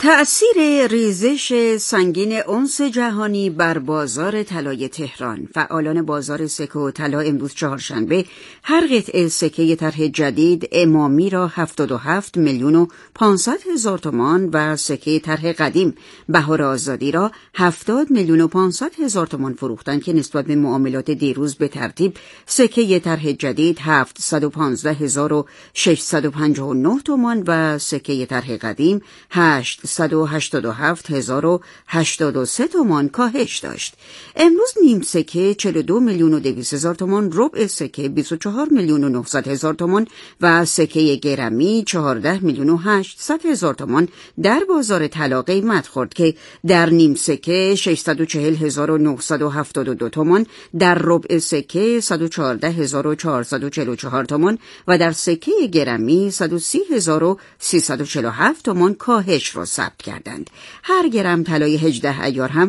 تأثیر ریزش سنگین اونس جهانی بر بازار طلای تهران. فعالان بازار سکه و طلا امروز چهارشنبه هر قطعه سکه طرح جدید امامی را 77,500,000 تومان و سکه طرح قدیم بهار آزادی را 70,500,000 تومان فروختند که نسبت به معاملات دیروز به ترتیب سکه طرح جدید 715,659 تومان و سکه طرح قدیم 887,083 تومان کاهش داشت. امروز نیم سکه 42,200,000 تومان، ربع سکه 24,900,000 تومان و سکه گرمی 14,800,000 تومان در بازار طلا قیمت خورد که در نیم سکه 640,972 تومان، در ربع سکه 114,444 تومان و در سکه گرمی 130,347 تومان کاهش را ثبت کردند. هر گرم طلای 18 ایار هم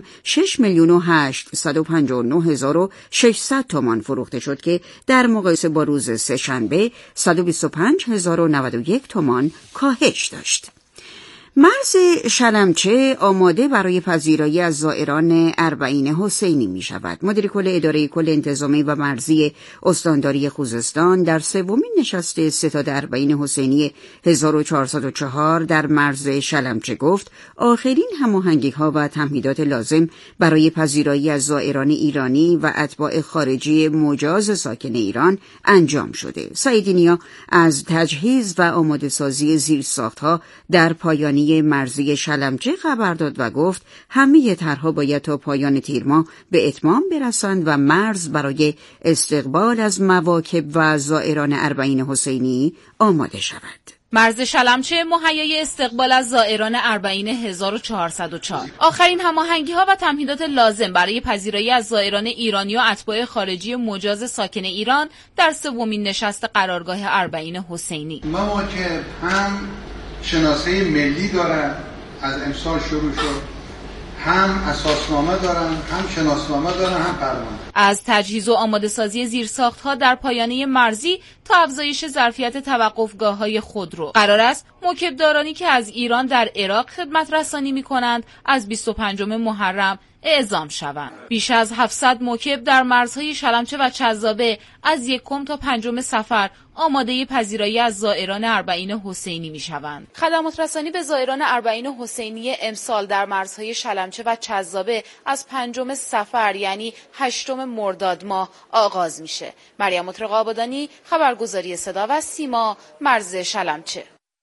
6,859,600 تومان فروخته شد که در مقایسه با روز سه‌شنبه 125,091 تومان کاهش داشت. مرز شلمچه آماده برای پذیرایی از زائران اربعین حسینی می شود. مدیر کل اداره کل انتظامی و مرزی استانداری خوزستان در سومین نشست ستاد اربعین حسینی 1404 در مرز شلمچه گفت آخرین هماهنگی‌ها و تمهیدات لازم برای پذیرایی از زائران ایرانی و اتباع خارجی مجاز ساکن ایران انجام شده. سعیدی نیا از تجهیز و آماده سازی زیرساخت‌ها در پایانی مرزی شلمچه خبر داد و گفت همه طرح‌ها باید تا پایان تیر ماه به اتمام برسند و مرز برای استقبال از مواکب و زائران اربعین حسینی آماده شود. مرز شلمچه مهیای استقبال از زائران اربعین 1404. آخرین هماهنگی‌ها و تمهیدات لازم برای پذیرایی از زائران ایرانی و اتباع خارجی مجاز ساکن ایران در سومین نشست قرارگاه اربعین حسینی. مواکب هم شناسه ملی دارن، از امسال شروع شد، هم اساسنامه دارن، هم شناسنامه دارن، هم پروانه. از تجهیز و آماده سازی زیرساخت‌ها در پایانه مرزی تا افزایش ظرفیت توقفگاه‌های خودرو. قرار است موکبدارانی که از ایران در عراق خدمت رسانی می‌کنند از 25 محرم اعزام شوند. بیش از 700 موکب در مرزهای شلمچه و چذابه از 1 تا 5 صفر آماده پذیرایی از زائران اربعین حسینی میشوند. خدمات رسانی به زائران اربعین حسینی امسال در مرزهای شلمچه و چذابه از 5 صفر یعنی 8 مرداد ماه آغاز میشه. مریم مطرق آبادانی، خبرگزاری صدا و سیما، مرز شلمچه.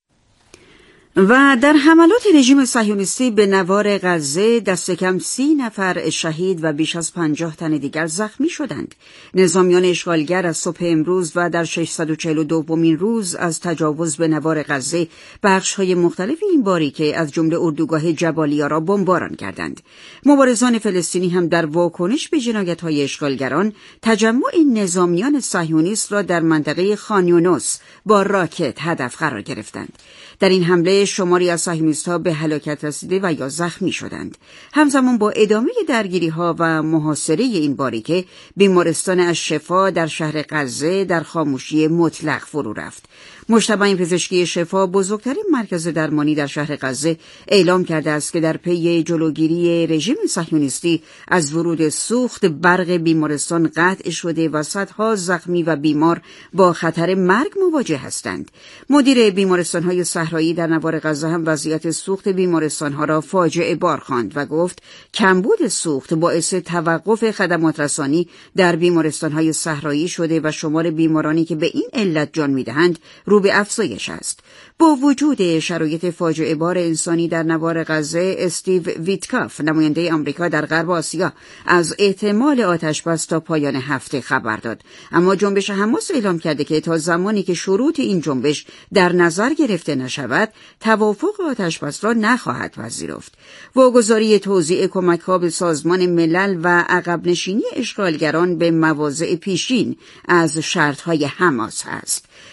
و در حملات رژیم صهیونیستی به نوار غزه دست کم 30 نفر شهید و بیش از 50 تن دیگر زخمی شدند. نظامیان اشغالگر از صبح امروز و در 642مین روز از تجاوز به نوار غزه بخش‌های مختلف این باریکه از جمله اردوگاه جبالیا را بمباران کردند. مبارزان فلسطینی هم در واکنش به جنایت‌های اشغالگران تجمع این نظامیان صهیونیست را در منطقه خان یونس با راکت هدف قرار گرفتند. در این حمله شماری از صهیونیست‌ها به هلاکت رسیده و یا زخمی شدند. همزمان با ادامه درگیری‌ها و محاصره این باریکه، بیمارستان الشفا در شهر غزه در خاموشی مطلق فرو رفت. مجتمع پزشکی شفا، بزرگترین مرکز درمانی در شهر غزه، اعلام کرده است که در پی جلوگیری رژیم صهیونیستی از ورود سوخت برق بیمارستان قطع شده و صدها زخمی و بیمار با خطر مرگ مواجه هستند. مدیر بیمارستان‌های صحرایی در نوار غزه هم وضعیت سوخت بیمارستان‌ها را فاجعه بار خواند و گفت کمبود سوخت باعث توقف خدمات رسانی در بیمارستان‌های صحرایی شده و شمار بیمارانی که به این علت جان می‌دهند رو به افزایش است. با وجود شرایط فاجعه بار انسانی در نوار غزه، استیو ویتکاف، نماینده آمریکا در غرب آسیا، از احتمال آتش‌بس تا پایان هفته خبر داد. اما جنبش حماس اعلام کرده که تا زمانی که شروط این جنبش در نظر گرفته نشود، توافق آتش‌بس را نخواهد پذیرفت. واگذاری توزیع کمک‌ها به سازمان ملل و عقب نشینی اشغالگران به مواضع پیشین از شرط‌های حماس است.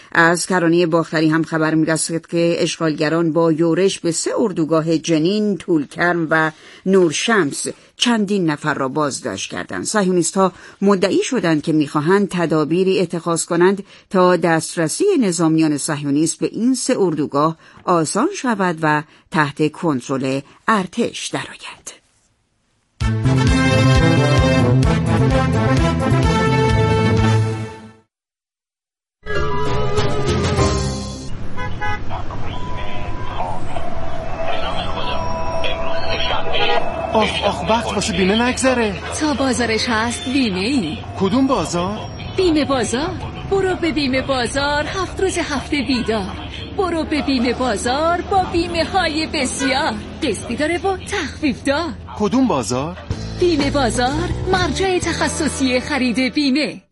از کرانه باختری هم خبر می‌رسد که اشغالگران با یورش به 3 اردوگاه جنین، طولکرم و نورشمس چندین نفر را بازداشت کردند. صهیونیست‌ها مدعی شدند که می‌خواهند تدابیری اتخاذ کنند تا دسترسی نظامیان صهیونیست به این 3 اردوگاه آسان شود و تحت کنترل ارتش درآید. آخ وقت واسه بیمه نگذره. تا بازارش هست بیمه ای. کدوم بازار؟ بیمه بازار. برو به بیمه بازار 7 روز هفته بیدار. برو به بیمه بازار با بیمه های بسیار. قسطی داره و تخفیف دار. کدوم بازار؟ بیمه بازار، مرجع تخصصی خرید بیمه.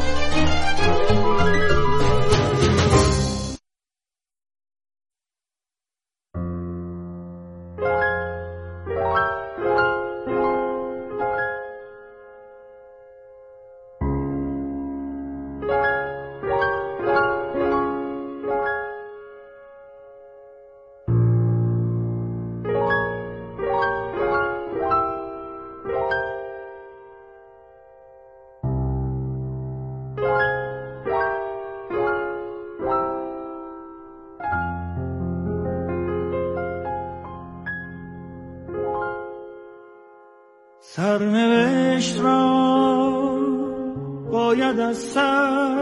سرنوشت را باید از سر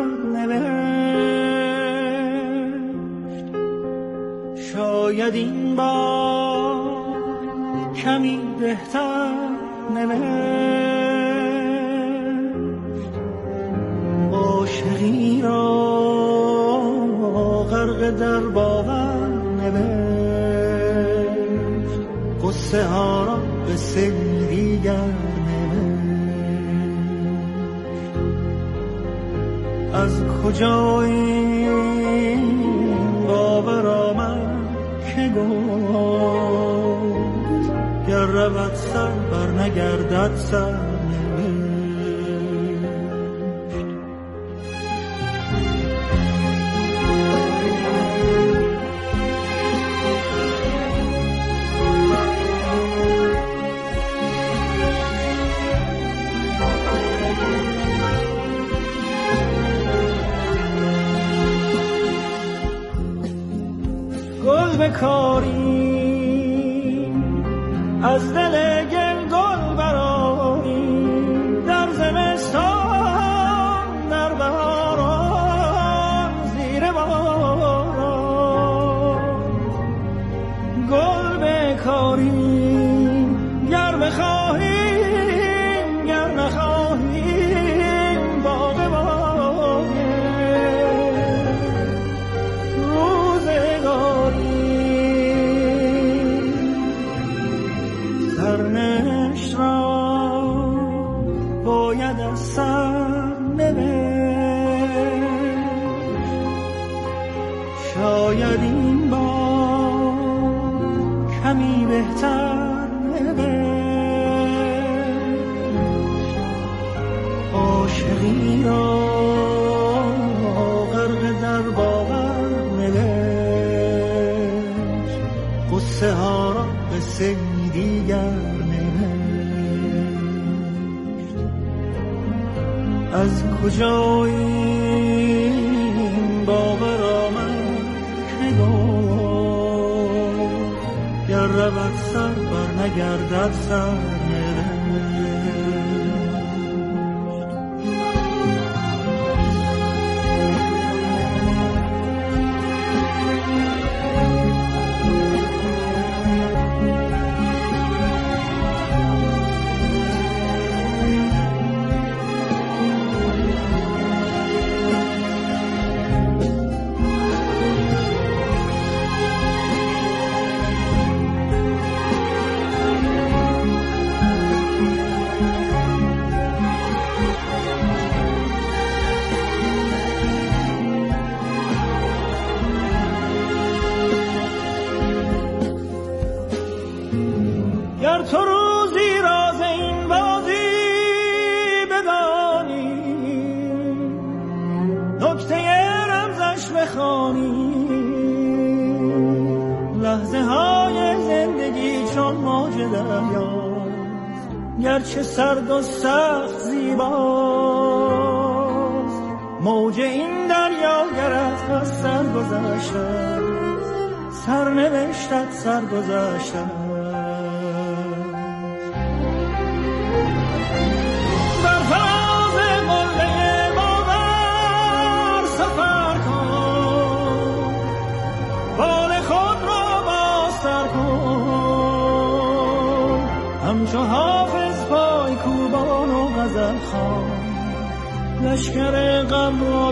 نوشت، شاید این بار کمی بهتر نوشت. عاشقی را غرق در باور نوشت، قصه ها را قصه دیگر از کجا این باور آمد که گفت گر رود سر بر نگردد سر. بکاری از دل گل گل براری، در زمستان در بهاران زیر باران. گل بکاری گر بخواهیم گر نخواهیم باغ سرنوشت را باید از سر نوشت، شاید این بار کمی بهتر نوشت. عاشقی را غرق در باور نوشت، قصه ها را قصه دیگر از کجا این باور آمد که گفت گر رود سر بر نگردد سر. تو روزی راز این بازی بدانی، نکته رمزش بخوانی، چون موج دریاست، گرچه سرد و سخت زیباست. موج این دریا گرد از سر گذشته، سرنوشتت سر گذشته. بر فراز قله باور سفر کن، بال خود را باستر کن. همچو حافظ پای کوبان و غزل خوان، لشکر غم را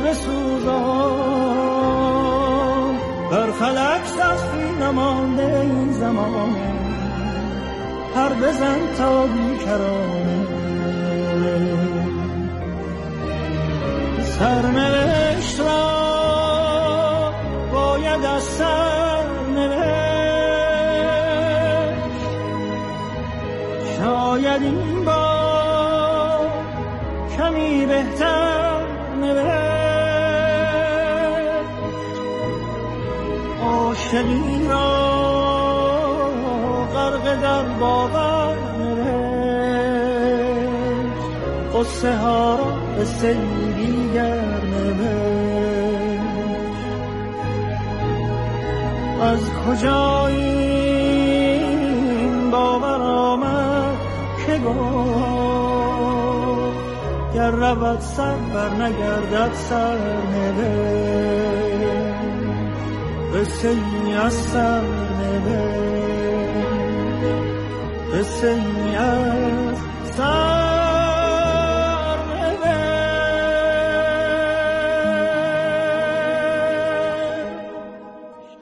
بسوزان. بر فلک سختی نمانده این زمانه، پر بزن تا بیکرانه. سرنوشت را باید از سر نوشت، شاید این بار کمی بهتر نوشت. عاشقی را غرق در باور نوشت، قصه ها را به سری دیگر نوشت. از کجا این باور آمد که گفت، گر رود سر بر نگردد سر نوشت. قصه‌ای از سر نوشت، قصه‌ای از سر نوشت.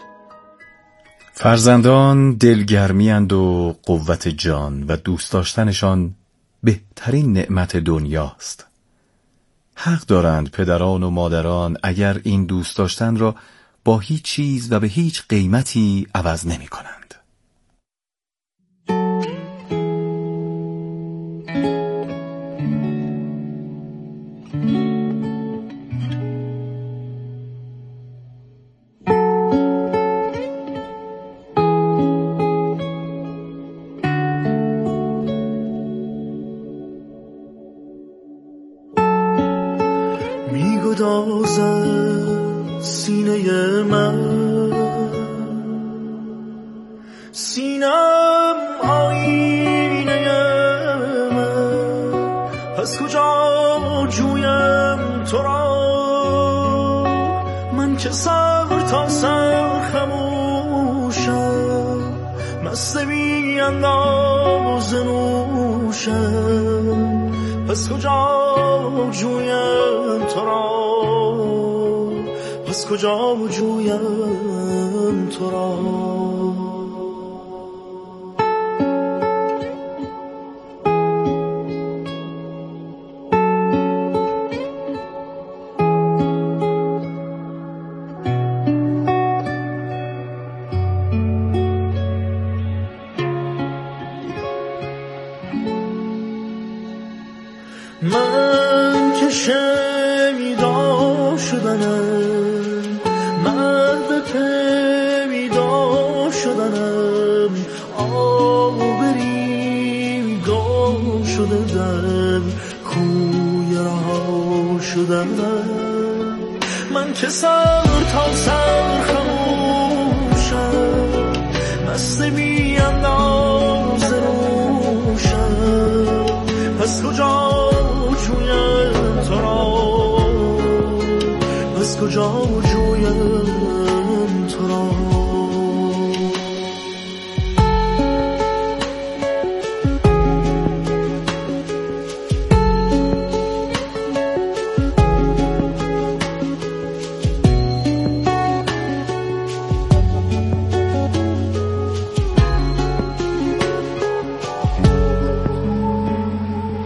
فرزندان دلگرمی‌اند و قوت جان و دوست داشتنشان بهترین نعمت دنیاست. حق دارند پدران و مادران اگر این دوست داشتن را با هیچ چیز و به هیچ قیمتی عوض نمی کنند. سینه من، سینم آینه من، پس کجا جویم تو را؟ من که سر تا سر خموشم، مست بی انداز نوشم. پس کجا جویم تو را؟ پس کجا جویم تو را؟ من که شنیدا شدنم، مرد پیدا شدنم، آبری گم شده در کوی رها شدنم. من که سر تا سر خموشم، مست بی انداز روشم. پس کجا جویم تو را؟ پس کجا جویم تو را؟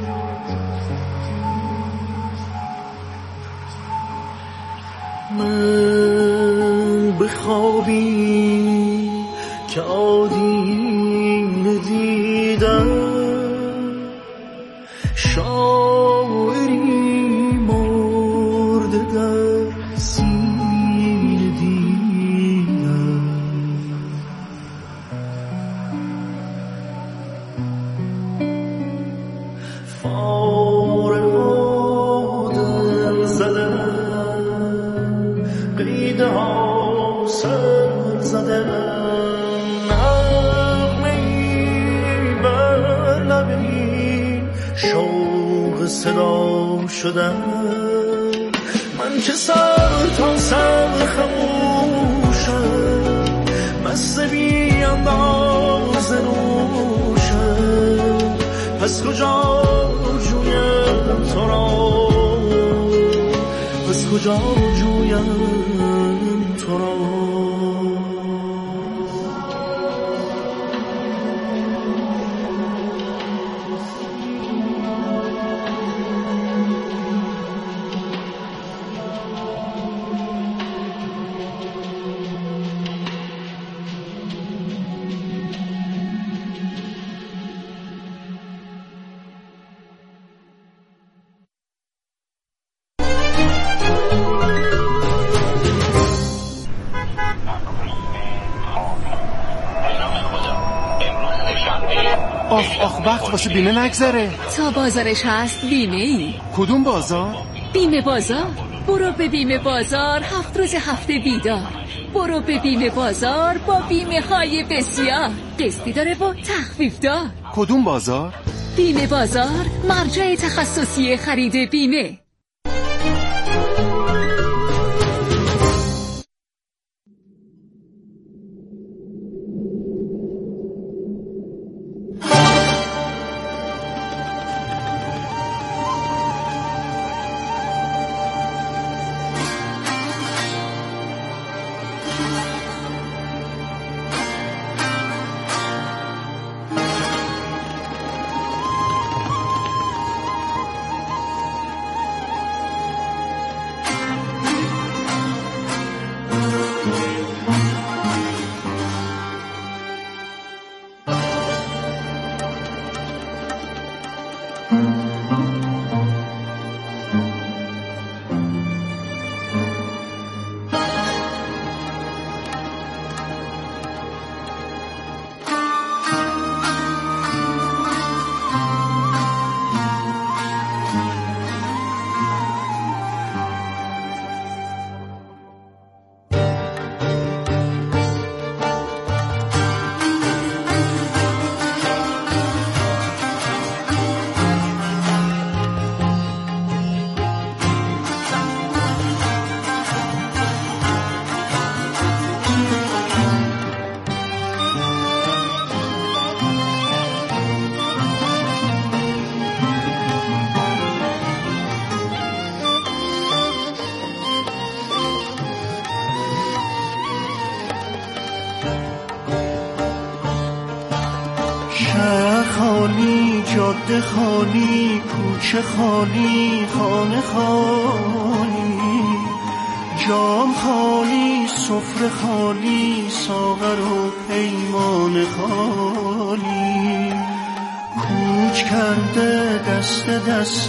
من صدا شدم، من که سر تا سر خموشم، مست بی انداز روشم، پس کجا جویم تو را، پس کجا جویم تو را. آخ وقت باشه بیمه نگذره. تا بازارش هست بیمه ای. کدوم بازار؟ بیمه بازار. برو به بیمه بازار 7 روز هفته بیدار. برو به بیمه بازار با بیمه های بسیار. قسطی داره و تخفیف دار. کدوم بازار؟ بیمه بازار، مرجع تخصصی خرید بیمه. خالی، جاده خالی، کوچه خالی، خانه خالی، جام خالی، سفره خالی، ساغر و پیمان خالی. کوچ کرده دست دست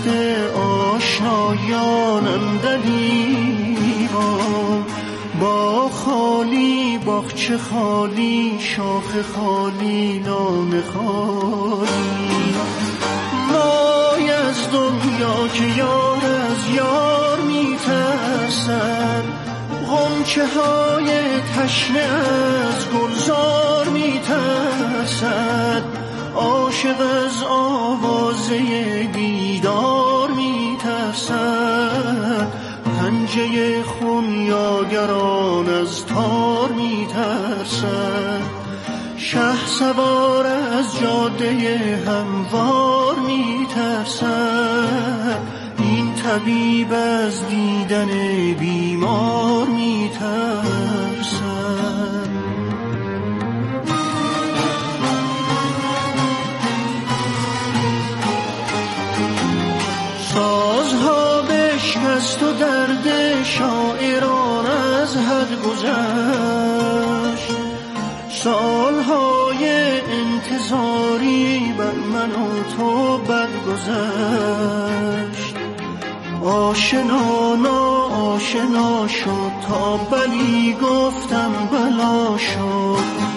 آشنایانم دلیوان، با خالی، باغچه خالی، شاخ خالی، لانه خالی. وای از دنیا که یار از یار میترسد، غنچه های تشنه از گلزار میترسد، عاشق از آوازه دیدار میترسد، پنجه خونیاگران از تار میترسد، شهسوار از جاده هموار میترسد، این طبیب از دیدن بیمار میترسد. سازها بشکست و درد شاعران از حد گذشت، سالهای انتظاری بر من و تو بد گذشت. آشنا ناآشنا شد تا بلی گفتم بلا شد،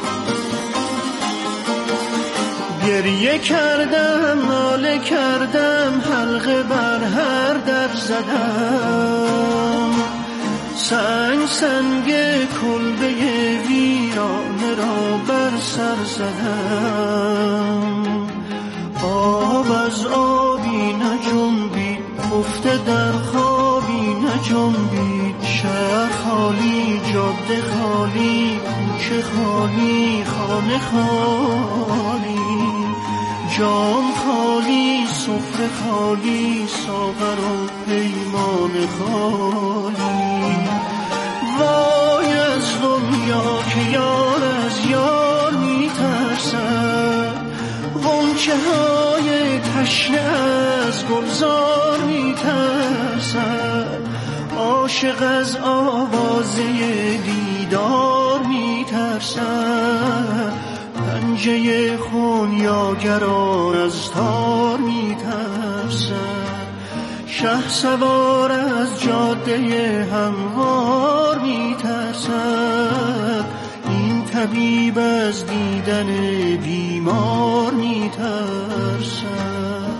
گریه کردم ناله کردم حلقه بر هر در زدم، سنگ سنگ کلبه ویرانه را بر سر زدم. آب از آبی نجنبید خفته در خوابی نجنبید. شهر خالی، جاده خالی، کوچه خالی، خانه خالی، جام خالی، سفره خالی، ساغر و پیمان خالی. وای از دنیا که یار از یار میترسد، غنچه های تشنه از گلزار میترسد، عاشق از آوازه دیدار میترسد، پنجه خونیاگران از تار میترسد، شهسوار از جاده هموار میترسد، این طبیب از دیدن بیمار میترسد.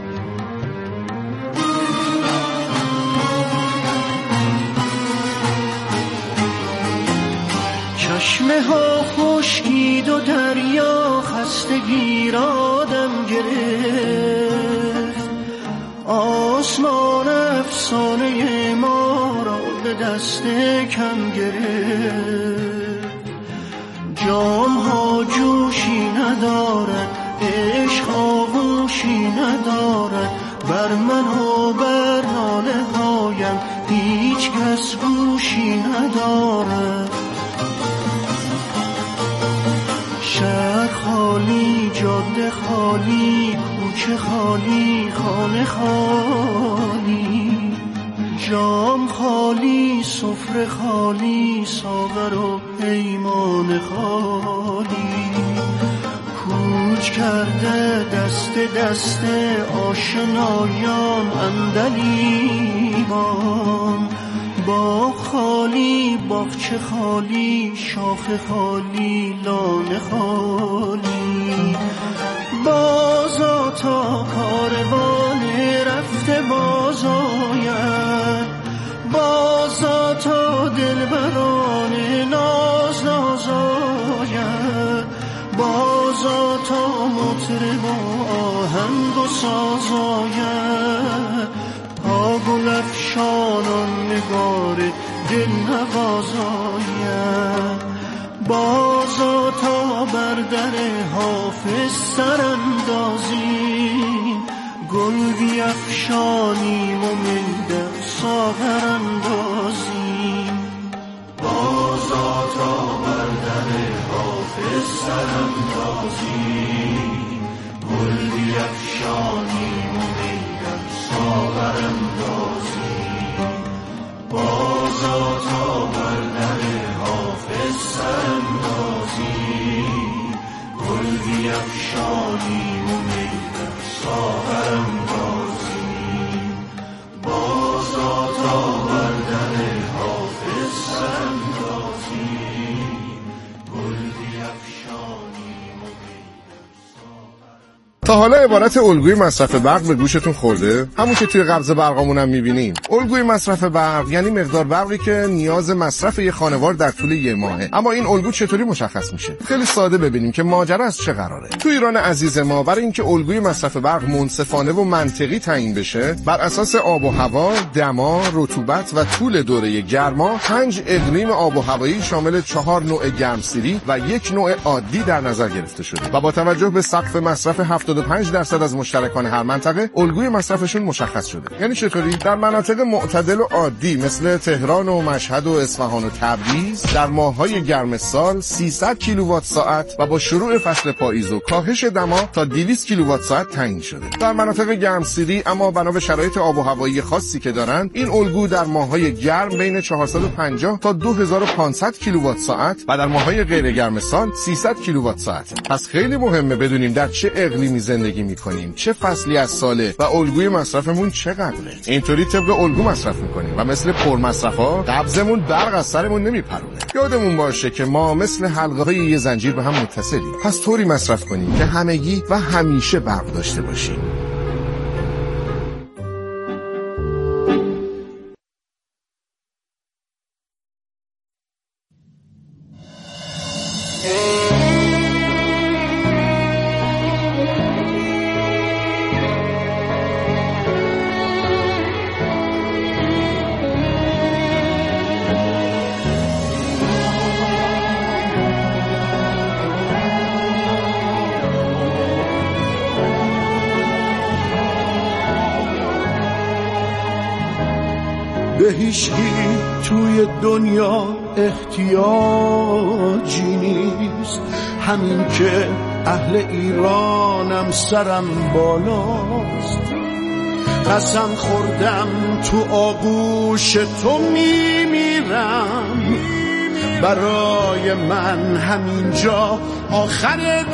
چشمه ها خشکید و دریا خستگی را دم گرفت، آسمان افسانه ما را به دست کم گرفت. جام ها جوشی ندارد، عشق آغوشی ندارد، بر من و بر ناله هایم هیچ کس گوشی ندارد. شهر خالی، جاده خالی، کوچه خالی، خانه خالی، جام خالی، سفره خالی، ساغر و پیمان خالی. کوچ کرده دست دست آشنایان عندلیبان، باغ خالی، باغچه خالی، شاخه خالی، لانه خالی. بازا تا کاروان رفته باز آید، بازا تا دلبران ناز ناز آید، بازا تا مطرب و آهنگ و ساز آید، تا گل افشانان نگار دل نواز آید، بازا تا بر در حافظ سراندازیم، گل بیفشانیم و می در ساغر اندازیم. بازا تا بر در حافظ سراندازیم، گل بیفشانیم و می در ساغر اندازیم. بازا تا بر در حافظ سراندازیم، گل بیفشانیم و می در ساغر اندازیم. بازا تا بر در حافظ سراندازیم، گل بیفشانیم و می در ساغر. تا حالا عبارت الگوی مصرف برق به گوشتون خورده؟ همون که توی قبض برقامون هم می‌بینیم. الگوی مصرف برق یعنی مقدار برقی که نیاز مصرف یه خانوار در طول یه ماهه. اما این الگو چطوری مشخص میشه؟ خیلی ساده ببینیم که ماجرا از چه قراره. تو ایران عزیز ما برای اینکه الگوی مصرف برق منصفانه و منطقی تعیین بشه، بر اساس آب و هوا، دما، رطوبت و طول دوره گرما، 5 اقلیم آب و هوایی شامل 4 نوع گرمسیری و 1 نوع عادی در نظر گرفته شده و با توجه به سقف مصرف 75% از مشترکان هر منطقه، الگوی مصرفشون مشخص شده. یعنی چطوری؟ در مناطق معتدل و عادی مثل تهران و مشهد و اصفهان و تبریز در ماه‌های گرم سال 300 کیلووات ساعت و با شروع فصل پاییز و کاهش دما تا 200 کیلووات ساعت تعیین شده. در مناطق گرمسیری اما بنا به شرایط آب و هوایی خاصی که دارن، این الگو در ماه‌های گرم بین 450 تا 2500 کیلووات ساعت و در ماه‌های غیر گرم سال 300 کیلووات ساعت. پس خیلی مهمه بدونیم در چه اقلیمی زندگی می‌کنیم، چه فصلی از ساله و الگوی مصرفمون چقدره. اینطوری طبق الگو مصرف می‌کنیم و مثل پرمصرفا قبضمون برق از سرمون نمیپرونه. یادمون باشه که ما مثل حلقه‌های یه زنجیر به هم متصلیم. پس طوری مصرف کنیم که همگی و همیشه برق داشته باشیم. به هیچکی توی دنیا احتیاجی نیست، همین که اهل ایرانم سرم بالاست. قسم خوردم تو آغوش تو میمیرم، برای من همینجا آخر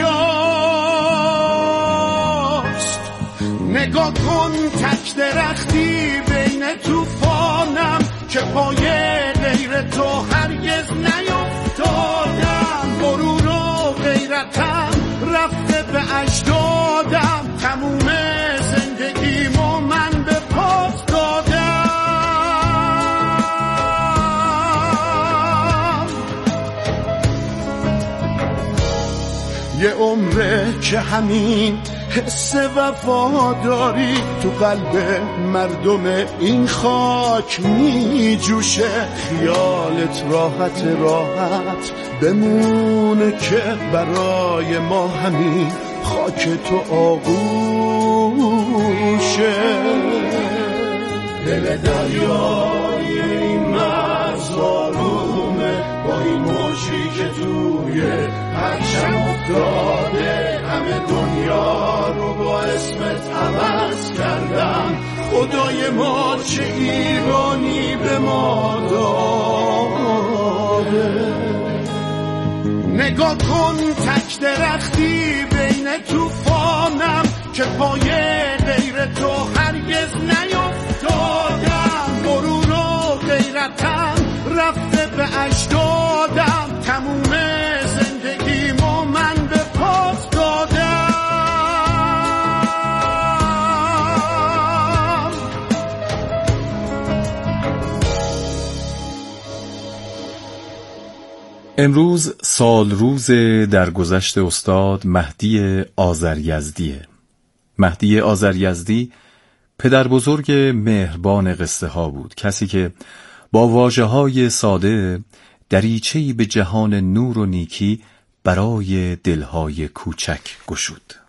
دنیاست. نگاه کن تک درختی بین توفانم که پای غیر تو هرگز نیفتادم. غرور و غیرتم رفته به اجدادم، تموم زندگیمو من به پاس دادم. یه عمره که همین حس وفاداری تو قلب مردم این خاک می جوشه. خیالت راحت راحت بمونه که برای ما همین خاک تو آغوشه. دل دریای این مرز آرومه، با این موجی که توی پرچم افتاده. همه دنیا رو با اسمت عوض کردم، خدای ما چه ایرانی به ما داده. نگاه کن تک درختی بین توفانم که پای غیر تو هرگز نیفتادم. غرور و غیرتم رفته به اجدادم، تموم زندگیمو من به پاس دادم. امروز سال روز درگذشت استاد مهدی آذریزدیه. مهدی آذریزدی پدر بزرگ مهربان قصه ها بود، کسی که با واژه‌های ساده دریچه‌ای به جهان نور و نیکی برای دلهای کوچک گشود.